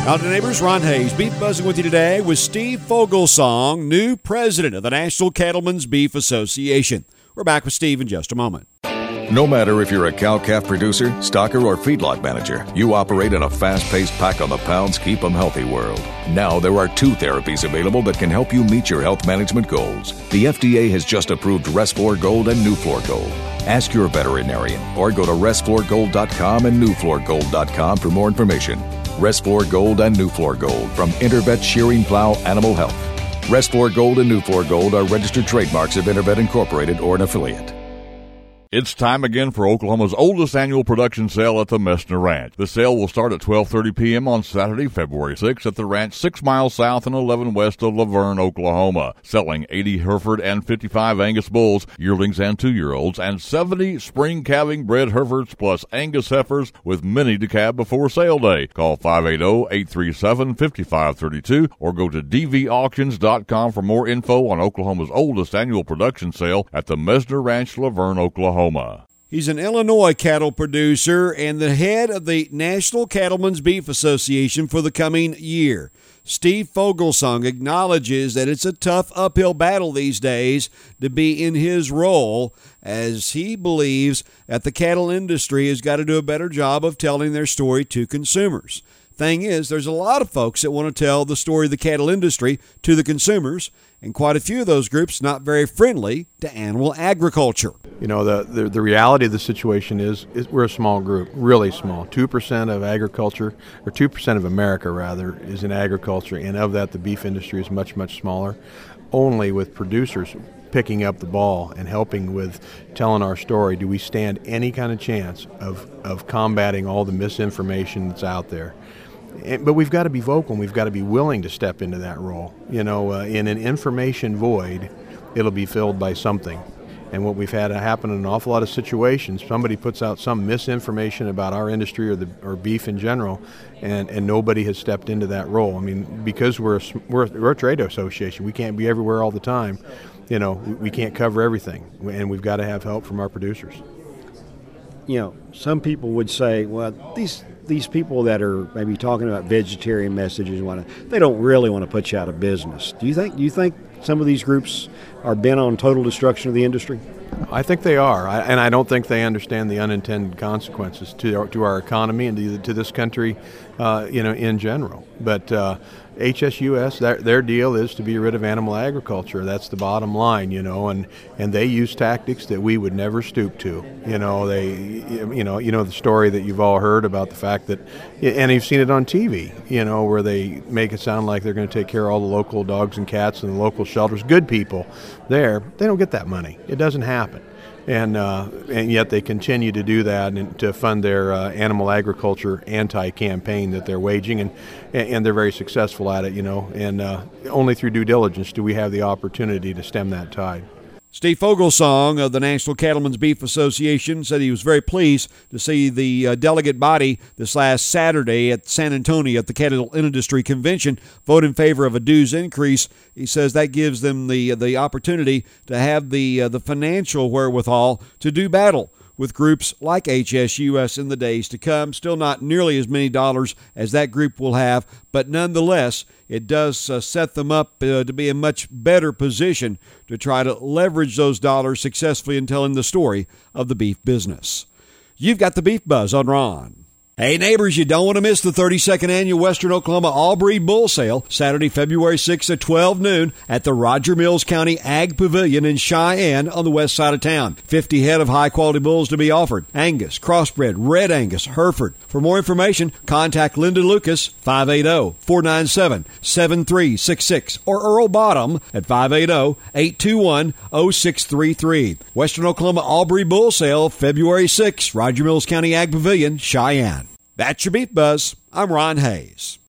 Howdy neighbors, Ron Hayes, Beef Buzzing with you today with Steve Fogelsong, new president of the National Cattlemen's Beef Association. We're back with Steve in just a moment. No matter if you're a cow-calf producer, stocker, or feedlot manager, you operate in a fast-paced pack-on-the-pounds, keep-'em-healthy world. Now there are 2 therapies available that can help you meet your health management goals. The FDA has just approved Resflor Gold and Nuflor Gold. Ask your veterinarian or go to resflorgold.com and nuflorgold.com for more information. Resflor Gold and Nuflor Gold from Intervet Shearing Plow Animal Health. Resflor Gold and Nuflor Gold are registered trademarks of Intervet Incorporated or an affiliate. It's time again for Oklahoma's oldest annual production sale at the Messner Ranch. The sale will start at 12:30 p.m. on Saturday, February 6th at the ranch 6 miles south and 11 west of Laverne, Oklahoma. Selling 80 Hereford and 55 Angus bulls, yearlings and 2-year-olds, and 70 spring calving bred Herefords plus Angus heifers with many to calve before sale day. Call 580-837-5532 or go to dvauctions.com for more info on Oklahoma's oldest annual production sale at the Messner Ranch, Laverne, Oklahoma. He's an Illinois cattle producer and the head of the National Cattlemen's Beef Association for the coming year. Steve Fogelsong acknowledges that it's a tough uphill battle these days to be in his role, as he believes that the cattle industry has got to do a better job of telling their story to consumers. Thing is, there's a lot of folks that want to tell the story of the cattle industry to the consumers, and quite a few of those groups not very friendly to animal agriculture. You know, the reality of the situation is we're a small group, really small. 2% of agriculture, or 2% of America rather, is in agriculture, and of that the beef industry is much, much smaller. Only with producers picking up the ball and helping with telling our story do we stand any kind of chance of combating all the misinformation that's out there. But we've got to be vocal and we've got to be willing to step into that role. You know, in an information void, it'll be filled by something. And what we've had happen in an awful lot of situations, somebody puts out some misinformation about our industry or beef in general, and nobody has stepped into that role. I mean, because we're a trade association, we can't be everywhere all the time. You know, we can't cover everything, and we've got to have help from our producers. You know, some people would say, well, these people that are maybe talking about vegetarian messages and whatnot, they don't really want to put you out of business. Do you think some of these groups are bent on total destruction of the industry? I think they are, and I don't think they understand the unintended consequences to our economy and to this country, in general. But HSUS, their deal is to be rid of animal agriculture. That's the bottom line, and they use tactics that we would never stoop to. The story that you've all heard about the fact that, and you've seen it on TV, where they make it sound like they're going to take care of all the local dogs and cats and the local shelters. Good people there, they don't get that money. It doesn't happen. And yet they continue to do that and to fund their animal agriculture anti-campaign that they're waging, and they're very successful at it, and only through due diligence do we have the opportunity to stem that tide. Steve Fogelsong of the National Cattlemen's Beef Association said he was very pleased to see the delegate body this last Saturday at San Antonio at the Cattle Industry Convention vote in favor of a dues increase. He says that gives them the opportunity to have the financial wherewithal to do battle with groups like HSUS in the days to come. Still not nearly as many dollars as that group will have, but nonetheless, it does set them up to be in a much better position to try to leverage those dollars successfully in telling the story of the beef business. You've got the Beef Buzz on Ron. Hey neighbors, you don't want to miss the 32nd Annual Western Oklahoma All-Breed Bull Sale, Saturday, February 6th at 12 noon at the Roger Mills County Ag Pavilion in Cheyenne on the west side of town. 50 head of high-quality bulls to be offered. Angus, crossbred, Red Angus, Hereford. For more information, contact Linda Lucas, 580-497-7366, or Earl Bottom at 580-821-0633. Western Oklahoma All-Breed Bull Sale, February 6th, Roger Mills County Ag Pavilion, Cheyenne. That's your Beef Buzz. I'm Ron Hayes.